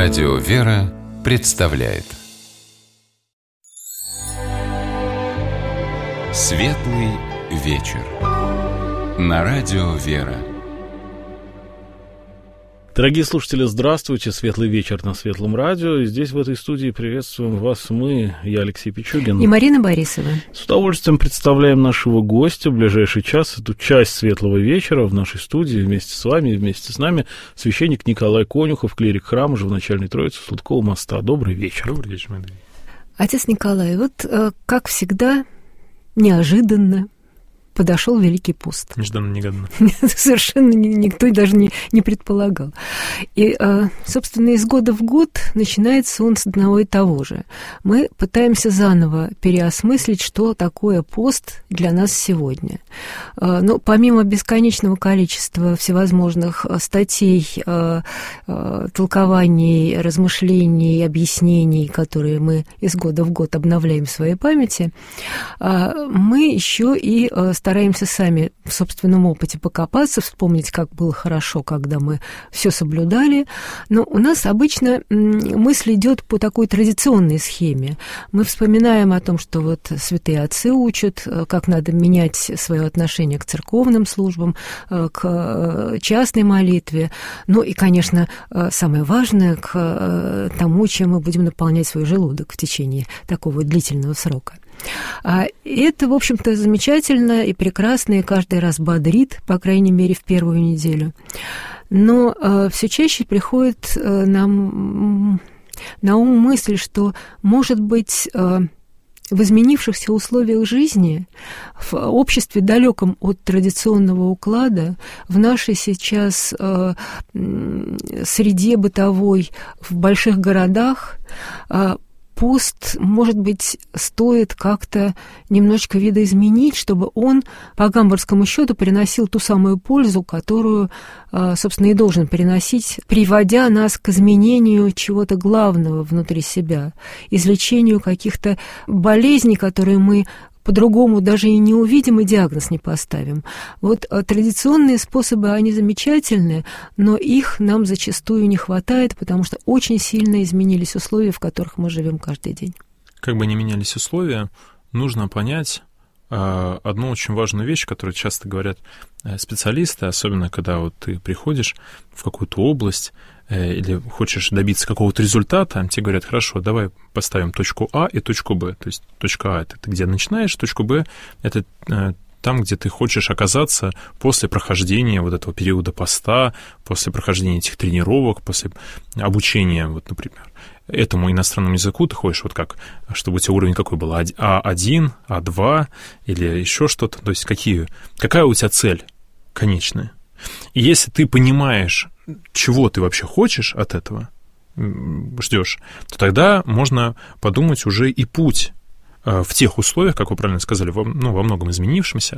Радио «Вера» представляет Светлый вечер на Радио «Вера». Дорогие слушатели, здравствуйте. Светлый вечер на Светлом радио. И здесь, в этой студии, приветствуем вас мы, я Алексей Пичугин. И Марина Борисова. С удовольствием представляем нашего гостя в ближайший час. Эту часть Светлого вечера в нашей студии вместе с вами и вместе с нами священник Николай Конюхов, клирик храма Живоначальной Троицы Сладкого моста. Добрый вечер. Добрый вечер, Марина. Отец Николай, вот как всегда, неожиданно подошел Великий пост. Нежданно-негаданно. Совершенно никто даже не предполагал. И, собственно, из года в год начинается он с одного и того же. Мы пытаемся заново переосмыслить, что такое пост для нас сегодня. Но помимо бесконечного количества всевозможных статей, толкований, размышлений, объяснений, которые мы из года в год обновляем в своей памяти, мы еще и стараемся сами в собственном опыте покопаться, вспомнить, как было хорошо, когда мы все соблюдали. Но у нас обычно мысль идет по такой традиционной схеме. Мы вспоминаем о том, что вот святые отцы учат, как надо менять свое отношение к церковным службам, к частной молитве. Ну и, конечно, самое важное, к тому, чем мы будем наполнять свой желудок в течение такого длительного срока. Это, в общем-то, замечательно и прекрасно, и каждый раз бодрит, по крайней мере, в первую неделю. Но все чаще приходит нам на ум мысль, что, может быть, в изменившихся условиях жизни, в обществе, далеком от традиционного уклада, в нашей сейчас среде бытовой, в больших городах, пост, может быть, стоит как-то немножечко видоизменить, чтобы он, по гамбургскому счету, приносил ту самую пользу, которую, собственно, и должен приносить, приводя нас к изменению чего-то главного внутри себя, излечению каких-то болезней, которые мы по-другому даже и не увидим, и диагноз не поставим. Вот традиционные способы, они замечательные, но их нам зачастую не хватает, потому что очень сильно изменились условия, в которых мы живем каждый день. Как бы ни менялись условия, нужно понять одну очень важную вещь, которую часто говорят специалисты, особенно когда вот ты приходишь в какую-то область или хочешь добиться какого-то результата, тебе говорят: хорошо, давай поставим точку А и точку Б. То есть точка А — это ты где начинаешь, точку Б — это там, где ты хочешь оказаться после прохождения вот этого периода поста, после прохождения этих тренировок, после обучения, вот, например, этому иностранному языку ты ходишь, вот как, чтобы у тебя уровень какой был, А1, А2 или еще что-то, то есть какая у тебя цель конечная. И если ты понимаешь, чего ты вообще хочешь от этого, ждешь, то тогда можно подумать уже и путь в тех условиях, как вы правильно сказали, во многом изменившихся,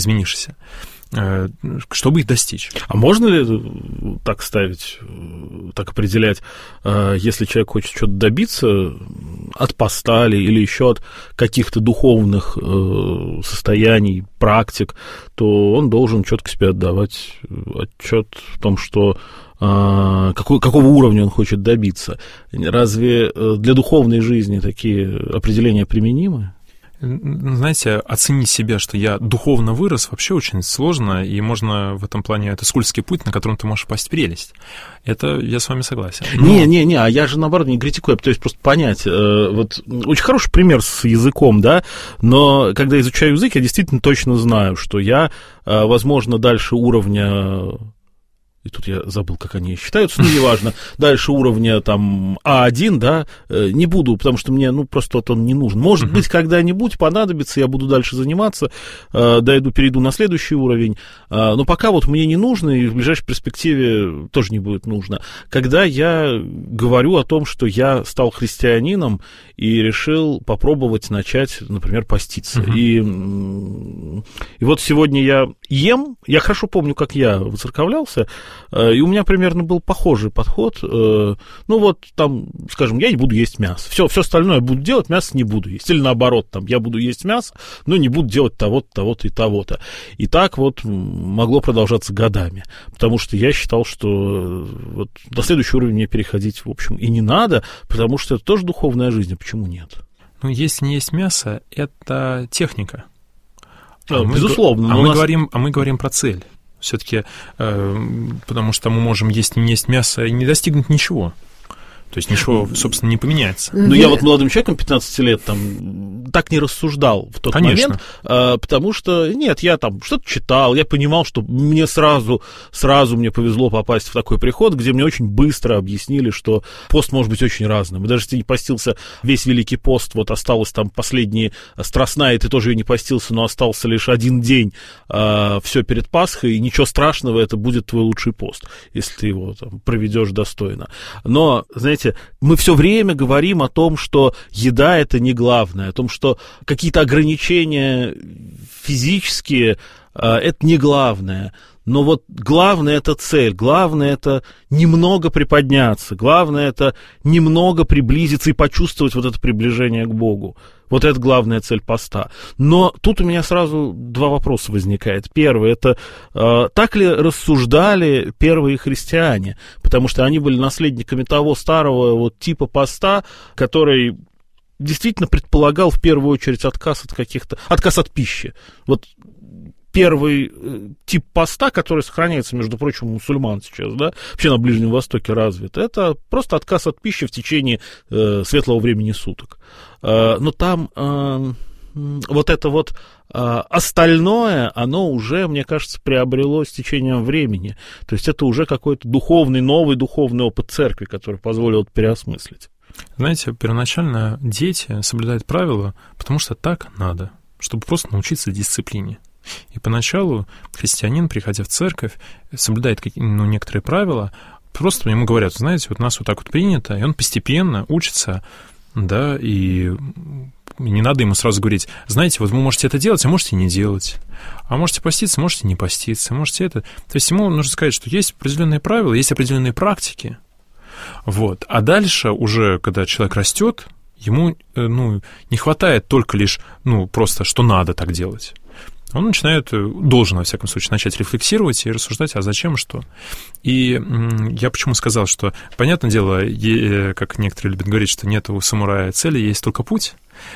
чтобы их достичь. А можно ли так ставить, так определять, если человек хочет что-то добиться от поста или еще от каких-то духовных состояний, практик, то он должен четко себе отдавать отчет в том, что какого уровня он хочет добиться. Разве для духовной жизни такие определения применимы? Знаете, оценить себя, что я духовно вырос, вообще очень сложно, и можно в этом плане, это скользкий путь, на котором ты можешь пасть в прелесть. Это я с вами согласен. Но... Не, а я же, наоборот, не критикую, я пытаюсь просто понять. Вот очень хороший пример с языком, да, но когда изучаю язык, я действительно точно знаю, что я, возможно, дальше уровня... И тут я забыл, как они считаются, но неважно, дальше уровня там А1, да, не буду, потому что мне, просто вот он не нужен. Может быть, когда-нибудь понадобится, я буду дальше заниматься, перейду на следующий уровень, но пока вот мне не нужно, и в ближайшей перспективе тоже не будет нужно. Когда я говорю о том, что я стал христианином и решил попробовать начать, например, поститься. И вот сегодня я ем, я хорошо помню, как я выцерковлялся, И у меня примерно был похожий подход. Ну вот там, скажем, я не буду есть мясо. Все остальное я буду делать, мясо не буду есть. Или наоборот, там, я буду есть мясо, но не буду делать того-то, того-то и того-то. И так вот могло продолжаться годами. Потому что я считал, что вот до следующего уровня мне переходить, в общем, и не надо, потому что это тоже духовная жизнь, а почему нет? Ну, если не есть мясо, это техника. Безусловно. Мы говорим про цель. Все-таки, потому что мы можем есть и не есть мясо и не достигнуть ничего. То есть ничего, собственно, не поменяется. Ну, я вот молодым человеком 15 лет там так не рассуждал в тот момент, потому что, нет, я там что-то читал, я понимал, что мне сразу мне повезло попасть в такой приход, где мне очень быстро объяснили, что пост может быть очень разным. И даже если ты не постился весь Великий пост, вот осталась там последняя Страстная, и ты тоже ее не постился, но остался лишь один день, все перед Пасхой, и ничего страшного, это будет твой лучший пост, если ты его там проведешь достойно. Но, знаете, мы все время говорим о том, что еда – это не главное, о том, что какие-то ограничения физические – это не главное. Но вот главное – это цель, главное – это немного приподняться, главное – это немного приблизиться и почувствовать вот это приближение к Богу. Вот это главная цель поста. Но тут у меня сразу два вопроса возникает. Первый – это так ли рассуждали первые христиане? Потому что они были наследниками того старого вот типа поста, который действительно предполагал в первую очередь отказ от пищи. Вот первый тип поста, который сохраняется, между прочим, у мусульман сейчас, да, вообще на Ближнем Востоке развит, это просто отказ от пищи в течение светлого времени суток. Но там вот это вот остальное, оно уже, мне кажется, приобрело с течением времени. То есть это уже какой-то новый духовный опыт церкви, который позволил это переосмыслить. Знаете, первоначально дети соблюдают правила, потому что так надо, чтобы просто научиться дисциплине. И поначалу христианин, приходя в церковь, соблюдает некоторые правила, просто ему говорят, знаете, вот у нас вот так вот принято, и он постепенно учится, да, и не надо ему сразу говорить, знаете, вот вы можете это делать, а можете не делать, а можете поститься, можете не поститься, можете это. То есть ему нужно сказать, что есть определенные правила, есть определенные практики, вот, а дальше уже, когда человек растет, ему, не хватает только лишь, просто, что надо так делать. Он должен, во всяком случае, начать рефлексировать и рассуждать, а зачем и что. И я почему сказал, что, понятное дело, как некоторые любят говорить, что нет у самурая цели, есть только путь,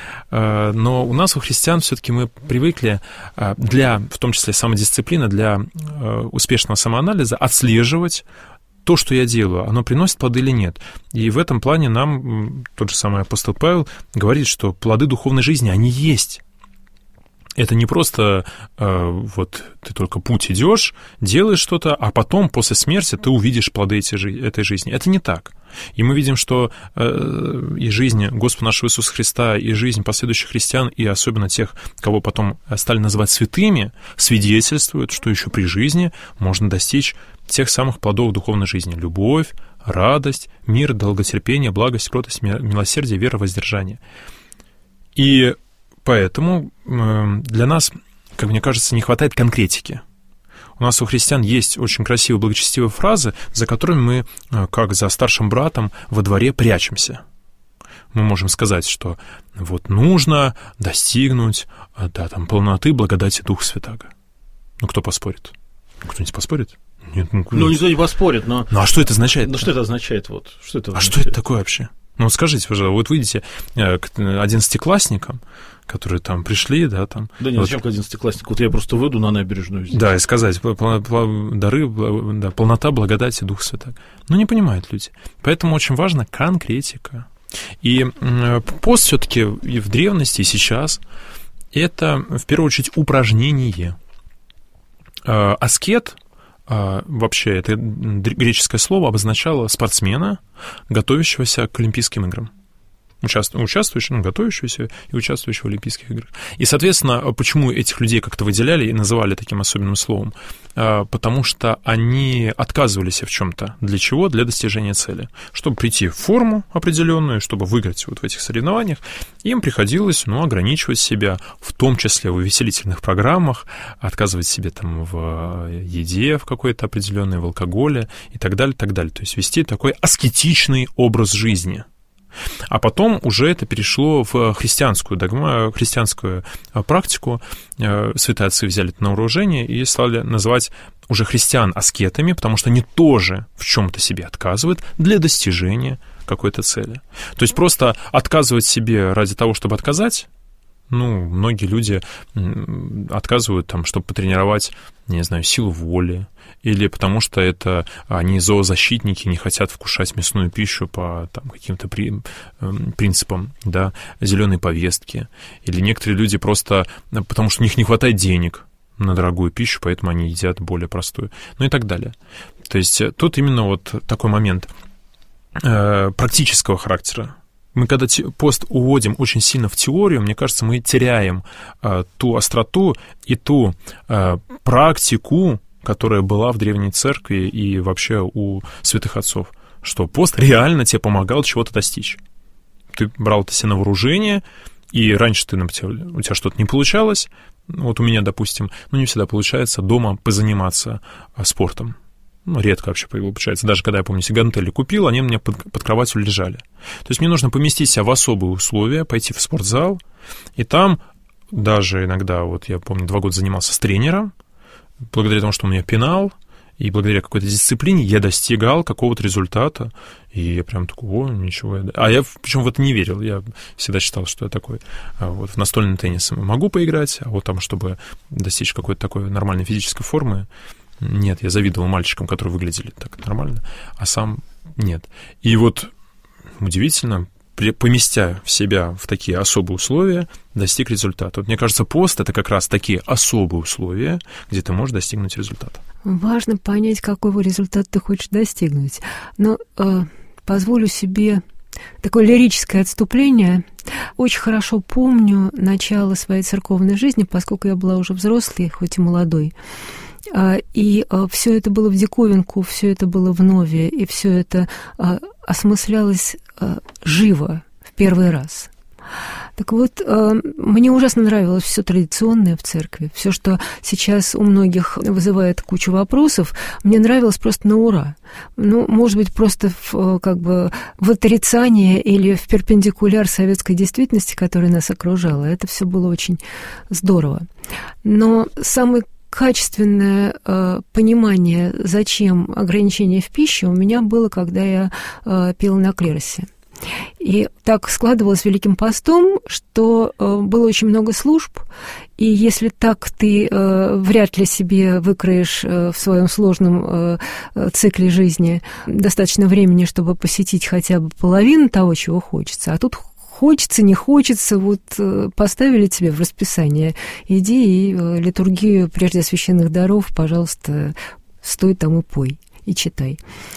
но у нас, у христиан, все-таки мы привыкли в том числе самодисциплина, для успешного самоанализа отслеживать то, что я делаю, оно приносит плоды или нет. И в этом плане нам тот же самый апостол Павел говорит, что плоды духовной жизни, они есть. Это не просто вот ты только путь идешь, делаешь что-то, а потом, после смерти, ты увидишь плоды этой жизни. Это не так. И мы видим, что и жизнь Господа нашего Иисуса Христа, и жизнь последующих христиан, и особенно тех, кого потом стали называть святыми, свидетельствуют, что еще при жизни можно достичь тех самых плодов духовной жизни. Любовь, радость, мир, долготерпение, благость, кротость, милосердие, вера, воздержание. И поэтому для нас, как мне кажется, не хватает конкретики. У нас у христиан есть очень красивые, благочестивые фразы, за которыми мы, как за старшим братом, во дворе прячемся. Мы можем сказать, что вот нужно достигнуть полноты благодати Духа Святаго. Кто поспорит? Кто-нибудь поспорит? Нет, никто не поспорит, но... А что это означает? Что это означает? Что это такое вообще? Скажите, пожалуйста, вот выйдете к 11-классникам, которые там пришли, да, там... Да нет, зачем к 11-класснику? Вот я просто выйду на набережную здесь. Да, и сказать, дары, полнота благодати Духа Святаго. Не понимают люди. Поэтому очень важна конкретика. И пост все-таки и в древности, и сейчас это, в первую очередь, упражнение. Аскет, вообще, это греческое слово обозначало спортсмена, готовящегося к Олимпийским играм. участвующего, готовящегося и участвующего в Олимпийских играх. И, соответственно, почему этих людей как-то выделяли и называли таким особенным словом? Потому что они отказывались в чем-то. Для чего? Для достижения цели. Чтобы прийти в форму определенную, чтобы выиграть вот в этих соревнованиях, им приходилось, ограничивать себя, в том числе в увеселительных программах, отказывать себе там в еде в какой-то определенной, в алкоголе и так далее, так далее. То есть вести такой аскетичный образ жизни. А потом уже это перешло в христианскую практику. Святые отцы взяли это на вооружение и стали называть уже христиан аскетами, потому что они тоже в чем-то себе отказывают для достижения какой-то цели. То есть просто отказывать себе ради того, чтобы отказать, многие люди отказывают, чтобы потренировать, не знаю, силу воли, или потому что это они зоозащитники, не хотят вкушать мясную пищу по каким-то принципам, зеленой повестки, или некоторые люди просто, потому что у них не хватает денег на дорогую пищу, поэтому они едят более простую, и так далее. То есть тут именно вот такой момент практического характера. Мы когда пост уводим очень сильно в теорию, мне кажется, мы теряем ту остроту и ту практику, которая была в Древней Церкви и вообще у святых отцов, что пост реально тебе помогал чего-то достичь. Ты брал это себе на вооружение, и раньше у тебя что-то не получалось, вот у меня, допустим, не всегда получается дома позаниматься спортом. Редко вообще получается. Даже когда я, помню, себе гантели купил, они у меня под кроватью лежали. То есть мне нужно поместить себя в особые условия, пойти в спортзал, и там даже иногда, я помню, 2 года занимался с тренером, благодаря тому, что у меня пенал, и благодаря какой-то дисциплине я достигал какого-то результата, и я прям такой, ничего. А я причем в это не верил, я всегда считал, что я такой, в настольный теннис могу поиграть, а вот там, чтобы достичь какой-то такой нормальной физической формы, нет, я завидовал мальчикам, которые выглядели так нормально, а сам нет. И удивительно, поместя себя в такие особые условия, достиг результата. Мне кажется, пост — это как раз такие особые условия, где ты можешь достигнуть результата. Важно понять, какой результат ты хочешь достигнуть. Но позволю себе такое лирическое отступление. Очень хорошо помню начало своей церковной жизни, поскольку я была уже взрослой, хоть и молодой. И все это было в диковинку, все это было вновь, и все это осмыслялось живо в первый раз. Так вот, мне ужасно нравилось все традиционное в церкви, все, что сейчас у многих вызывает кучу вопросов, мне нравилось просто на ура. Может быть, просто в отрицание или в перпендикуляр советской действительности, которая нас окружала. Это все было очень здорово. Но самый качественное понимание, зачем ограничение в пище, у меня было, когда я пела на клиросе. И так складывалось Великим постом, что было очень много служб, и если так ты вряд ли себе выкроешь в своем сложном цикле жизни достаточно времени, чтобы посетить хотя бы половину того, чего хочется, а тут хочется, не хочется, поставили тебе в расписание, иди и литургию прежде священных даров, пожалуйста, стой там и пой, и читай.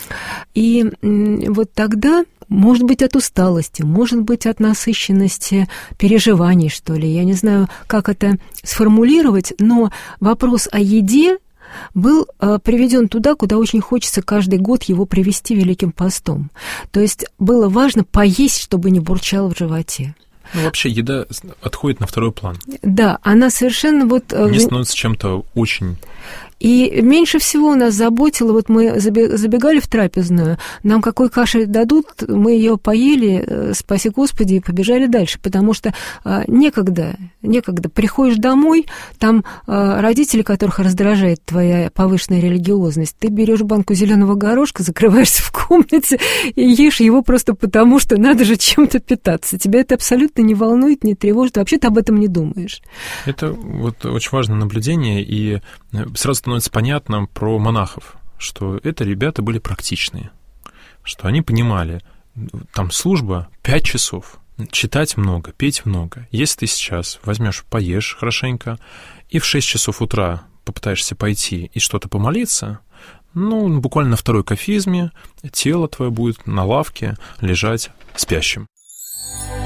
И тогда, может быть, от усталости, может быть, от насыщенности переживаний, что ли, я не знаю, как это сформулировать, но вопрос о еде был приведен туда, куда очень хочется каждый год его привести Великим постом. То есть было важно поесть, чтобы не бурчало в животе. Вообще еда отходит на второй план. Да, она совершенно не становится чем-то очень... И меньше всего нас заботило, мы забегали в трапезную, нам какой каши дадут, мы ее поели, спаси Господи, и побежали дальше, потому что некогда. Приходишь домой, там родители, которых раздражает твоя повышенная религиозность, ты берешь банку зеленого горошка, закрываешься в комнате и ешь его просто потому, что надо же чем-то питаться. Тебя это абсолютно не волнует, не тревожит, вообще ты об этом не думаешь. Это очень важное наблюдение, и сразу становится понятно про монахов, что это ребята были практичные, что они понимали, там служба 5 часов, читать много, петь много. Если ты сейчас возьмешь, поешь хорошенько, и в 6 часов утра попытаешься пойти и что-то помолиться, буквально на второй кафизме тело твое будет на лавке лежать спящим.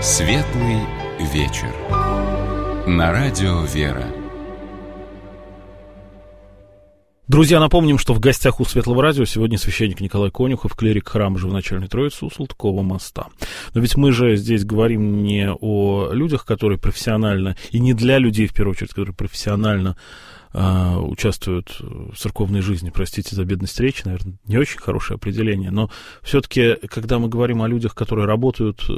Светлый вечер. На радио «Вера». Друзья, напомним, что в гостях у Светлого радио сегодня священник Николай Конюхов, клирик храма Живоначальной Троицы у Салтыкова моста. Но ведь мы же здесь говорим не о людях, которые профессионально, и не для людей, в первую очередь, которые профессионально участвуют в церковной жизни. Простите за бедность речи, наверное, не очень хорошее определение, но все-таки, когда мы говорим о людях, которые работают 5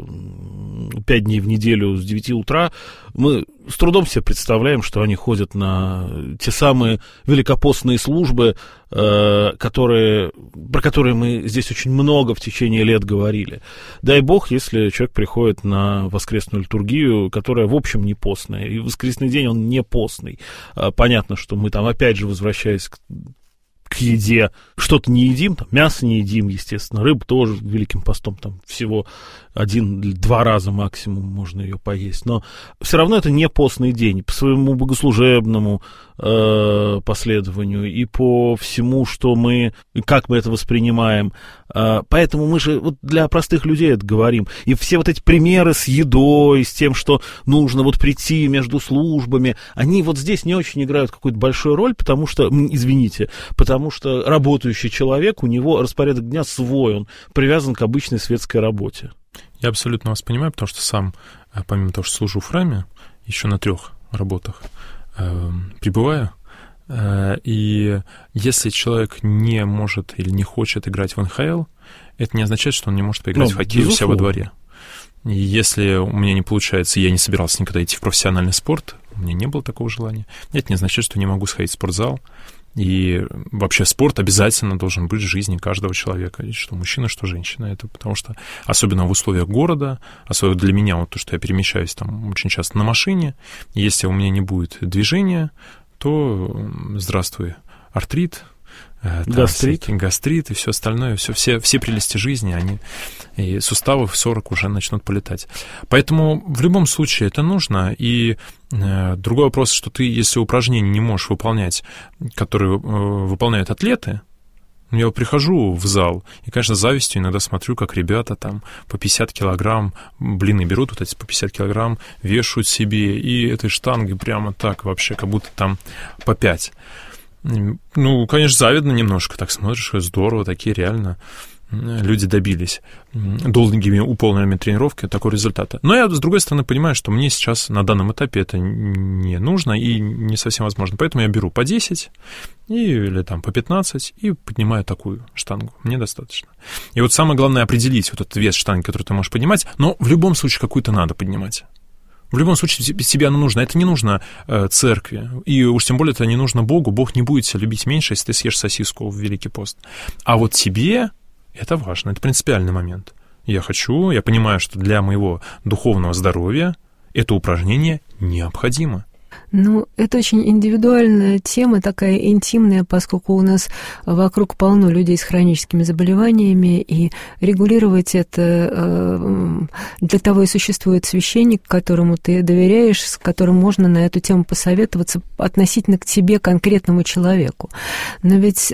дней в неделю с 9 утра, мы с трудом себе представляем, что они ходят на те самые великопостные службы, про которые мы здесь очень много в течение лет говорили. Дай бог, если человек приходит на воскресную литургию, которая, в общем, не постная, и в воскресный день он не постный. Понятно, что мы там, опять же, возвращаясь к еде, что-то не едим, там, мясо не едим, естественно, рыбу тоже Великим постом там всего 1-2 раза максимум можно ее поесть, но все равно это не постный день, по своему богослужебному последованию и по всему, что мы, и как мы это воспринимаем. Поэтому мы же вот для простых людей это говорим. И все вот эти примеры с едой, с тем, что нужно вот прийти между службами, они вот здесь не очень играют какую-то большую роль, потому что, извините, потому что работающий человек, у него распорядок дня свой, он привязан к обычной светской работе. Я абсолютно вас понимаю, потому что сам, помимо того, что служу в храме, еще на 3 работах пребываю. И если человек не может или не хочет играть в НХЛ, это не означает, что он не может поиграть в хоккей у себя во дворе. И если у меня не получается, я не собирался никогда идти в профессиональный спорт, у меня не было такого желания, это не означает, что не могу сходить в спортзал. И вообще спорт обязательно должен быть в жизни каждого человека, что мужчина, что женщина. Это потому что, особенно в условиях города, особенно для меня, вот то, что я перемещаюсь там очень часто на машине, если у меня не будет движения, то здравствуй, артрит, гастрит и все остальное, все прелести жизни, они и суставы в 40 уже начнут полетать. Поэтому в любом случае это нужно. И другой вопрос, что ты, если упражнения не можешь выполнять, которые выполняют атлеты, я прихожу в зал, и, конечно, с завистью иногда смотрю, как ребята там по 50 килограмм, блины берут вот эти по 50 килограмм, вешают себе, и этой штангой прямо так вообще, как будто там по 5. Ну, конечно, завидно немножко, так смотришь, здорово, такие реально люди добились долгими уполненными тренировками такого результата. Но я, с другой стороны, понимаю, что мне сейчас на данном этапе это не нужно и не совсем возможно. Поэтому я беру по 10 или там по 15 и поднимаю такую штангу. Мне достаточно. И вот самое главное определить вот этот вес штанги, который ты можешь поднимать, но в любом случае какую-то надо поднимать. В любом случае тебе оно нужно. Это не нужно церкви. И уж тем более это не нужно Богу. Бог не будет тебя любить меньше, если ты съешь сосиску в Великий пост. А вот тебе это важно. Это принципиальный момент. Я понимаю, что для моего духовного здоровья это упражнение необходимо. Ну, это очень индивидуальная тема, такая интимная, поскольку у нас вокруг полно людей с хроническими заболеваниями, и регулировать это для того и существует священник, которому ты доверяешь, с которым можно на эту тему посоветоваться относительно к тебе, конкретному человеку. Но ведь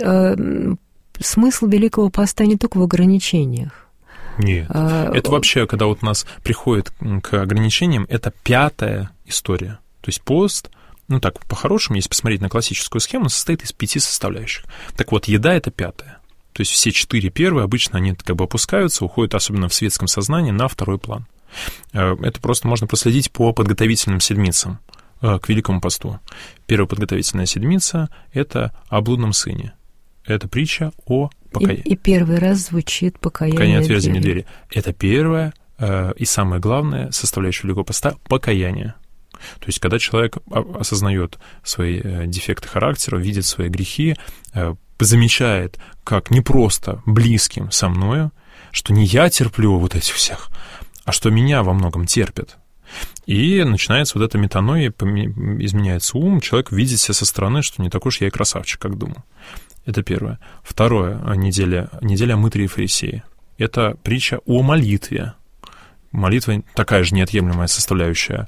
смысл Великого поста не только в ограничениях. Нет, это вообще, когда вот у нас приходит к ограничениям, это 5-я история. То есть пост, ну так, по-хорошему, если посмотреть на классическую схему, состоит из 5 составляющих. Так вот, еда — это 5-я. То есть все 4 первые обычно они как бы опускаются, уходят, особенно в светском сознании, на второй план. Это просто можно проследить по подготовительным седмицам к Великому посту. Первая подготовительная седмица — это о блудном сыне. Это притча о покаянии. И первый раз звучит покаяние отверзими двери. Это первая и самое главное составляющая Великого поста — покаяние. То есть, когда человек осознает свои дефекты характера, видит свои грехи, замечает, как непросто близким со мною, что не я терплю вот этих всех, а что меня во многом терпят. И начинается вот эта метаноия, изменяется ум, человек видит себя со стороны, что не такой уж я и красавчик, как думал. Это первое. Второе, неделя мытарей и фарисеи. Это притча о молитве. Молитва такая же неотъемлемая составляющая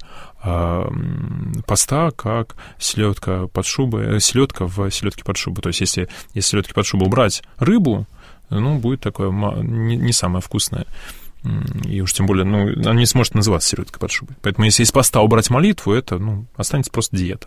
поста, как селедка в селедке под шубой. То есть, если селедки под шубу убрать рыбу, ну, будет такое не самое вкусное И уж тем более, она не сможет называться селедкой под шубой. Поэтому если из поста убрать молитву, это, останется просто диета.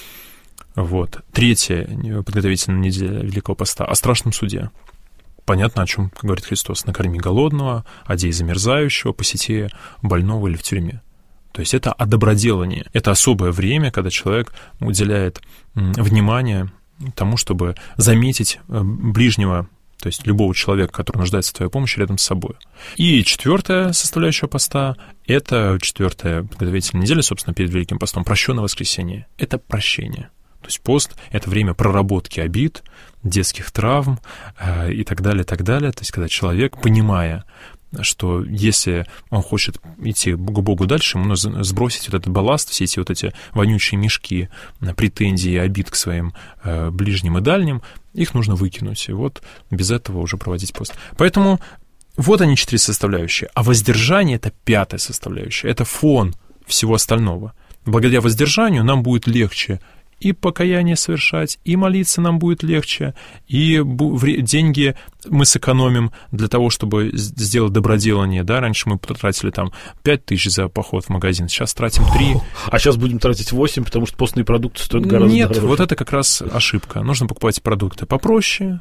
Вот. Третья подготовительная неделя Великого Поста о страшном суде. Понятно, о чем говорит Христос. Накорми голодного, одей замерзающего, посети больного или в тюрьме. То есть это о доброделании. Это особое время, когда человек уделяет внимание тому, чтобы заметить ближнего, то есть любого человека, который нуждается в твоей помощи, рядом с собой. И четвертая составляющая поста — это четвертая подготовительная неделя, собственно, перед Великим Постом, прощенное воскресенье. Это прощение. То есть пост — это время проработки обид, детских травм и так далее, так далее. То есть когда человек, понимая, что если он хочет идти к Богу дальше, ему нужно сбросить вот этот балласт, все эти вонючие мешки претензий и обид к своим ближним и дальним, их нужно выкинуть. И вот без этого уже проводить пост. Поэтому вот они 4 составляющие. А воздержание — это 5-я составляющая. Это фон всего остального. Благодаря воздержанию нам будет легче и покаяние совершать, и молиться нам будет легче, и деньги мы сэкономим для того, чтобы сделать доброделание, да, раньше мы потратили там 5 тысяч за поход в магазин, сейчас тратим 3. А сейчас будем тратить 8, потому что постные продукты стоят гораздо дороже. Нет, вот это как раз ошибка. Нужно покупать продукты попроще,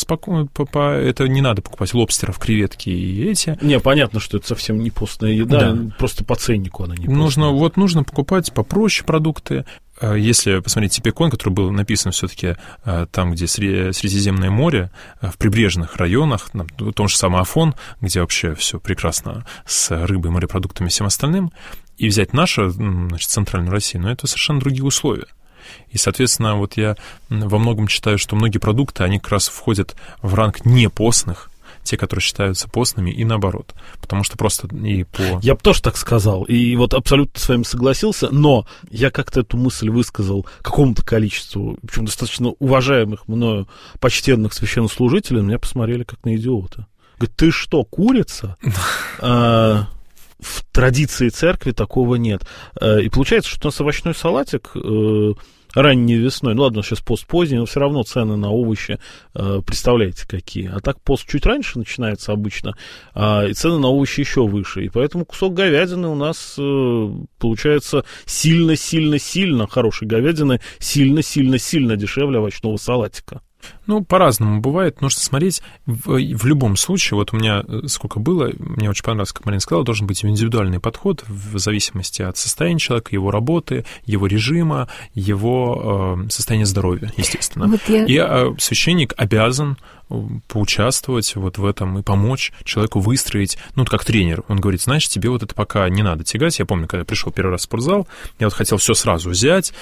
это не надо покупать лобстеров, креветки и эти. Не, понятно, что это совсем не постная еда, да. Просто по ценнику она не постная. Нужно покупать попроще продукты. Если посмотреть Типикон, который был написан все-таки там, где Средиземное море, в прибрежных районах, в том же самом Афон, где вообще все прекрасно с рыбой, морепродуктами и всем остальным, и взять нашу, центральную Россию, но это совершенно другие условия. И, соответственно, вот я во многом считаю, что многие продукты, они как раз входят в ранг непостных, те, которые считаются постными, и наоборот. Потому что просто и по... Я бы тоже так сказал, и вот абсолютно с вами согласился, но я как-то эту мысль высказал какому-то количеству, причем достаточно уважаемых мною почтенных священнослужителей, на меня посмотрели как на идиота. Говорит, ты что, курица? В традиции церкви такого нет. И получается, что у нас овощной салатик ранней весной, ладно, сейчас пост поздний, но все равно цены на овощи, представляете, какие. А так пост чуть раньше начинается обычно, и цены на овощи еще выше. И поэтому кусок говядины у нас получается сильно-сильно-сильно, хорошей говядины, сильно-сильно-сильно дешевле овощного салатика. По-разному бывает. Нужно смотреть в любом случае. Вот у меня сколько было, мне очень понравилось, как Марина сказала, должен быть индивидуальный подход в зависимости от состояния человека, его работы, его режима, его состояния здоровья, естественно. И священник обязан поучаствовать вот в этом и помочь человеку выстроить, как тренер. Он говорит, знаешь, тебе вот это пока не надо тягать. Я помню, когда я пришел первый раз в спортзал, я вот хотел все сразу взять,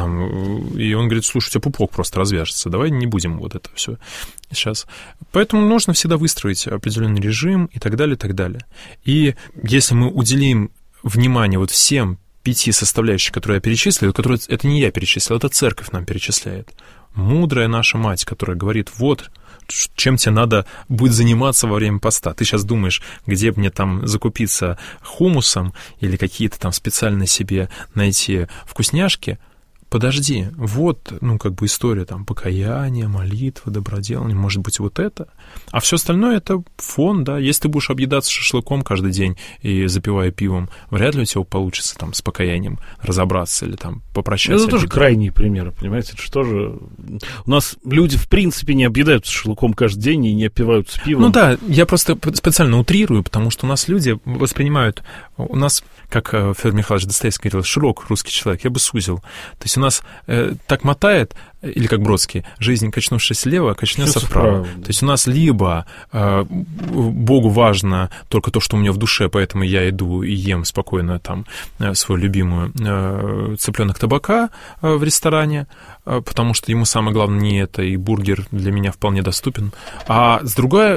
и он говорит, слушай, у тебя пупок просто развяжется, давай не будем вот это все сейчас. Поэтому нужно всегда выстроить определенный режим и так далее, и так далее. И если мы уделим внимание вот всем 5 составляющих, которые я перечислил, которые это не я перечислил, это церковь нам перечисляет. Мудрая наша мать, которая говорит, вот, чем тебе надо будет заниматься во время поста. Ты сейчас думаешь, где мне там закупиться хумусом или какие-то там специально себе найти вкусняшки. Подожди, вот, история там покаяния, молитва, доброделание, может быть, вот это. А все остальное — это фон, да. Если ты будешь объедаться шашлыком каждый день и запивая пивом, вряд ли у тебя получится там с покаянием разобраться или там попрощаться. Это тоже крайние примеры, понимаете? Это что же... У нас люди, в принципе, не объедаются шашлыком каждый день и не опиваются пивом. Я просто специально утрирую, потому что у нас люди воспринимают... У нас, как Федор Михайлович Достоевский говорил, широк русский человек, я бы сузил. То есть у нас так мотает, или как Бродский, жизнь, качнувшись слева, качнется вправо. То есть у нас либо Богу важно только то, что у меня в душе, поэтому я иду и ем спокойно там свою любимую цыпленок табака в ресторане, потому что ему самое главное не это, и бургер для меня вполне доступен. А с другой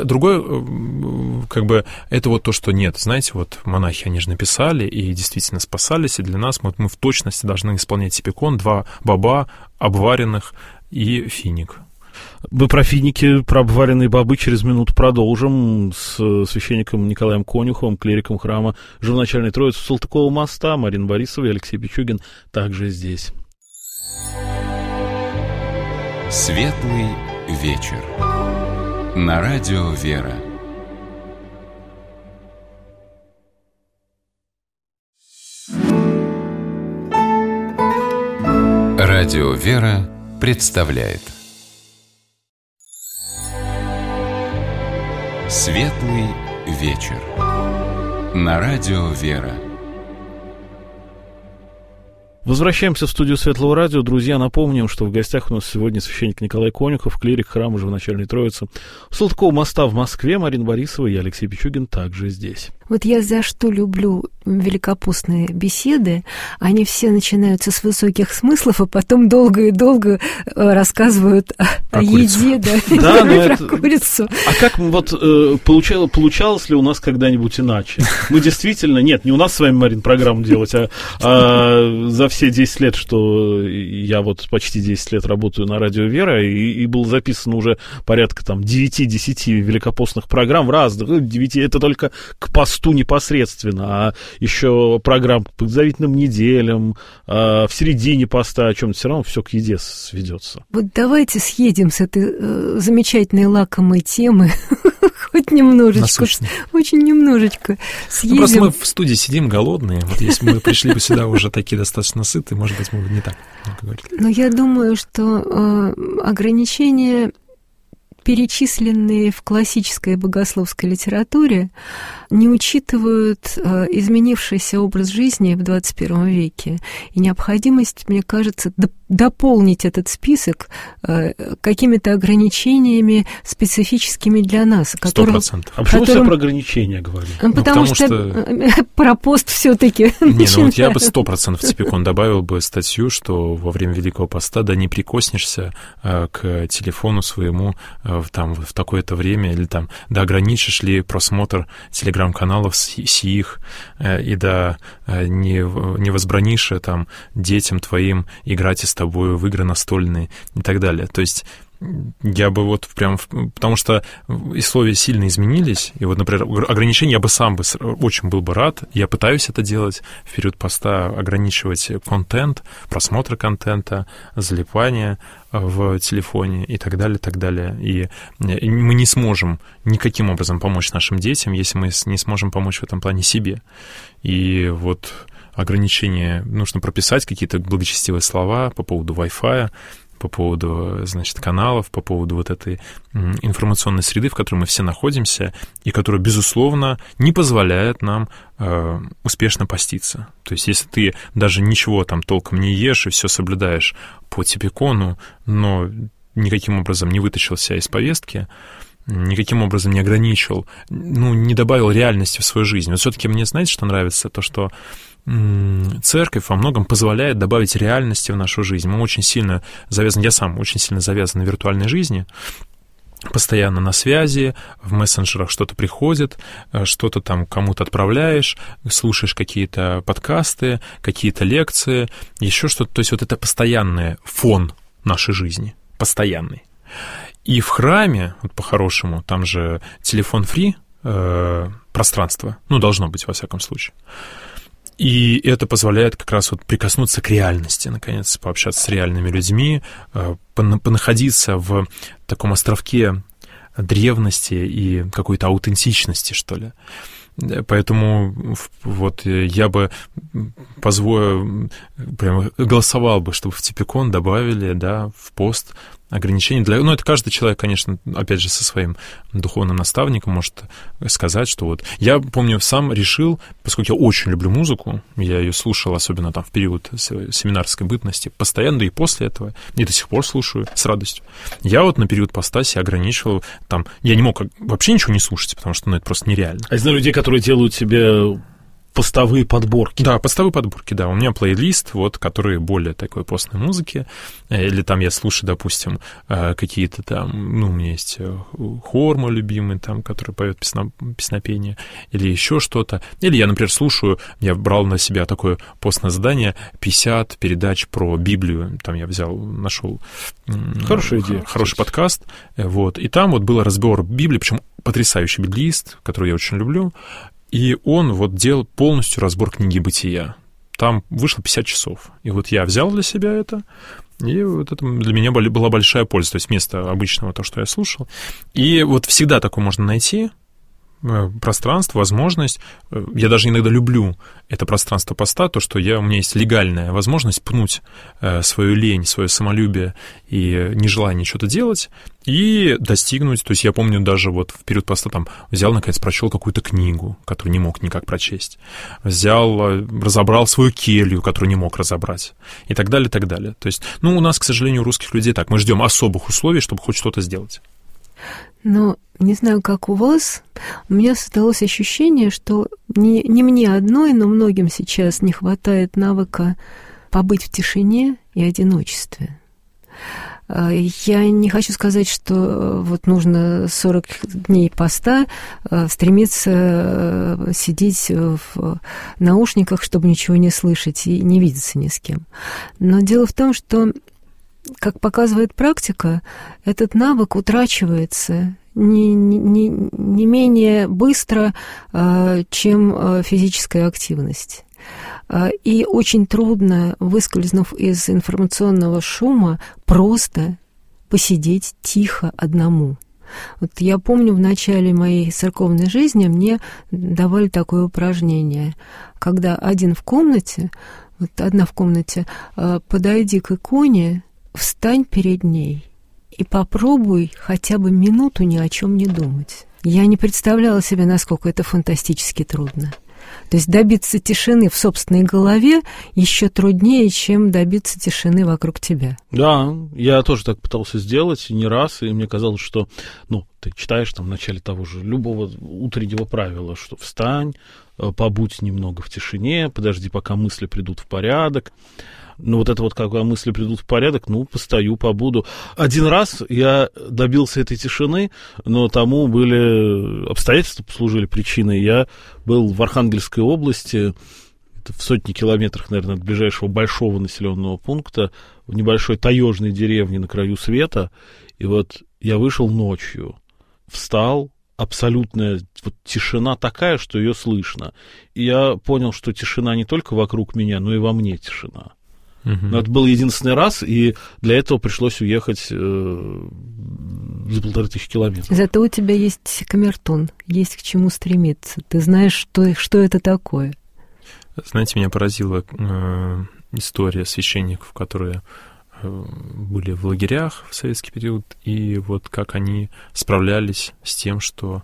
это вот то, что нет. Знаете, вот монахи, они же написали и действительно спасались, и для нас мы в точности должны исполнять Типикон, 2 боба обваренных и финик. Мы про финики, про обваренные бобы через минуту продолжим с священником Николаем Конюховым, клириком храма Живоначальной Троицы Салтыкова моста. Марина Борисова и Алексей Пичугин также здесь. Светлый вечер. На радио «Вера». Радио «Вера» представляет Светлый вечер на Радио «Вера». Возвращаемся в студию Светлого радио. Друзья, напомним, что в гостях у нас сегодня священник Николай Конюхов, клирик храма Живоначальной Троицы у Салтыкова моста в Москве. Марина Борисова и Алексей Пичугин также здесь. Вот я за что люблю великопостные беседы. Они все начинаются с высоких смыслов, а потом долго и долго рассказывают о еде, про курицу. А как вот получалось ли у нас когда-нибудь иначе? Мы действительно, нет, не у нас с вами, Марин, программу делать, а за все 10 лет, что я вот почти 10 лет работаю на Радио «Вера», и было записано уже порядка там 9-10 великопостных программ разных, 9, это только к посту непосредственно, а еще программ по экзаменным неделям, в середине поста, о чем-то все равно все к еде сведется. Вот давайте съедем с этой замечательной лакомой темы хоть немножечко, насущный. Очень немножечко съедем. Просто мы в студии сидим голодные, вот если мы пришли бы сюда уже такие достаточно сытые, может быть, мы бы не так говорили. Но я думаю, что ограничения, перечисленные в классической богословской литературе, не учитывают изменившийся образ жизни в 21 веке и необходимость, мне кажется, дополнить этот список какими-то ограничениями специфическими для нас. 100%. А почему все про ограничения говорим? Потому что про пост все-таки. Не, ну вот я бы 100% в Типикон добавил бы статью, что во время Великого Поста да не прикоснешься к телефону своему там, в такое-то время, или там, да ограничишь ли просмотр телеграм-каналов сих, и да не возбранишь там детям твоим играть с тобой в игры настольные и так далее. То есть я бы вот прям... Потому что условия сильно изменились, и вот, например, ограничения я бы сам очень был бы рад. Я пытаюсь это делать в период поста, ограничивать контент, просмотр контента, залипание в телефоне и так далее, так далее. И мы не сможем никаким образом помочь нашим детям, если мы не сможем помочь в этом плане себе. И вот ограничения нужно прописать, какие-то благочестивые слова по поводу Wi-Fi, по поводу, значит, каналов, по поводу вот этой информационной среды, в которой мы все находимся, и которая, безусловно, не позволяет нам успешно поститься. То есть, если ты даже ничего там толком не ешь и все соблюдаешь по Типикону, но никаким образом не вытащил себя из повестки, никаким образом не ограничил, не добавил реальности в свою жизнь. Вот все-таки мне, знаете, что нравится? То, что церковь во многом позволяет добавить реальности в нашу жизнь. Мы очень сильно завязаны, я сам очень сильно завязан на виртуальной жизни, постоянно на связи, в мессенджерах что-то приходит, что-то там кому-то отправляешь, слушаешь какие-то подкасты, какие-то лекции, еще что-то. То есть вот это постоянный фон нашей жизни, постоянный. И в храме, вот по-хорошему, там же телефон-фри пространство, должно быть во всяком случае. И это позволяет как раз вот прикоснуться к реальности, наконец, пообщаться с реальными людьми, понаходиться в таком островке древности и какой-то аутентичности, что ли. Поэтому вот я бы прямо голосовал бы, чтобы в Типикон добавили, да, в пост ограничения для... это каждый человек, конечно, опять же, со своим духовным наставником может сказать, что вот... Я помню, сам решил, поскольку я очень люблю музыку, я ее слушал, особенно там в период семинарской бытности, постоянно, и после этого, и до сих пор слушаю с радостью. Я вот на период поста себя ограничивал, там, я не мог вообще ничего не слушать, потому что, это просто нереально. А я знаю людей, которые делают себе постовые подборки. Да, постовые подборки, да. У меня плейлист, вот, который более такой постной музыки. Или там я слушаю, допустим, какие-то там, у меня есть хор мой любимый, там, который поет песнопение, или еще что-то. Или я, например, слушаю, я брал на себя такое постное задание 50 передач про Библию. Там я нашел хорошая идея, хороший подкаст. Вот. И там вот был разбор Библии, причем потрясающий библиист, который я очень люблю. И он вот делал полностью разбор книги «Бытия». Там вышло 50 часов. И вот я взял для себя это, и вот это для меня была большая польза. То есть вместо обычного то, что я слушал. И вот всегда такое можно найти. пространство, возможность. Я даже иногда люблю это пространство поста, то, что у меня есть легальная возможность пнуть свою лень, свое самолюбие и нежелание что-то делать и достигнуть. То есть я помню даже вот в период поста там взял, наконец, прочел какую-то книгу, которую не мог никак прочесть. Разобрал свою келью, которую не мог разобрать. И так далее, и так далее. То есть, у нас, к сожалению, у русских людей так. Мы ждем особых условий, чтобы хоть что-то сделать. Не знаю, как у вас, у меня создалось ощущение, что не мне одной, но многим сейчас не хватает навыка побыть в тишине и одиночестве. Я не хочу сказать, что вот нужно 40 дней поста стремиться сидеть в наушниках, чтобы ничего не слышать и не видеться ни с кем. Но дело в том, что, как показывает практика, этот навык утрачивается не менее быстро, чем физическая активность. И очень трудно, выскользнув из информационного шума, просто посидеть тихо одному. Вот я помню, в начале моей церковной жизни мне давали такое упражнение, когда одна в комнате, подойди к иконе, встань перед ней и попробуй хотя бы минуту ни о чем не думать. Я не представляла себе, насколько это фантастически трудно. То есть добиться тишины в собственной голове еще труднее, чем добиться тишины вокруг тебя. Да, я тоже так пытался сделать не раз, и мне казалось, что, ты читаешь там в начале того же любого утреннего правила, что встань, побудь немного в тишине, подожди, пока мысли придут в порядок. Когда мысли придут в порядок, постою, побуду. Один раз я добился этой тишины, но тому были обстоятельства, послужили причиной. Я был в Архангельской области, это в сотни километрах, наверное, от ближайшего большого населенного пункта, в небольшой таежной деревне на краю света. И вот я вышел ночью, встал, абсолютная тишина такая, что ее слышно. И я понял, что тишина не только вокруг меня, но и во мне тишина. Но это был единственный раз, и для этого пришлось уехать за 1500 километров. Зато у тебя есть камертон, есть к чему стремиться. Ты знаешь, что это такое. Знаете, меня поразила история священников, которые были в лагерях в советский период, и вот как они справлялись с тем, что